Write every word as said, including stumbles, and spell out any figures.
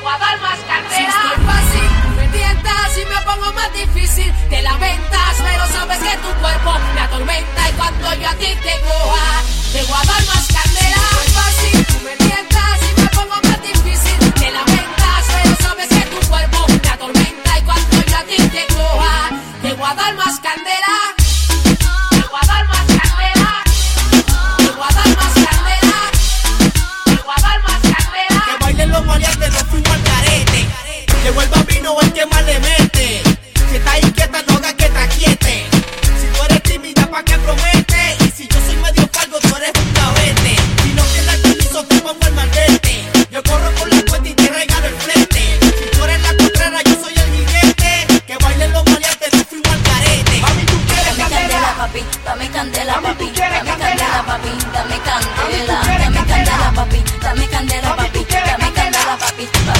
voy a dar más candela. Si estoy fácil, me tientas y me pongo más difícil. Te lamentas, pero sabes que tu cuerpo me atormenta. Y cuando yo a ti te coja, te voy a dar más candela. Si estoy fácil,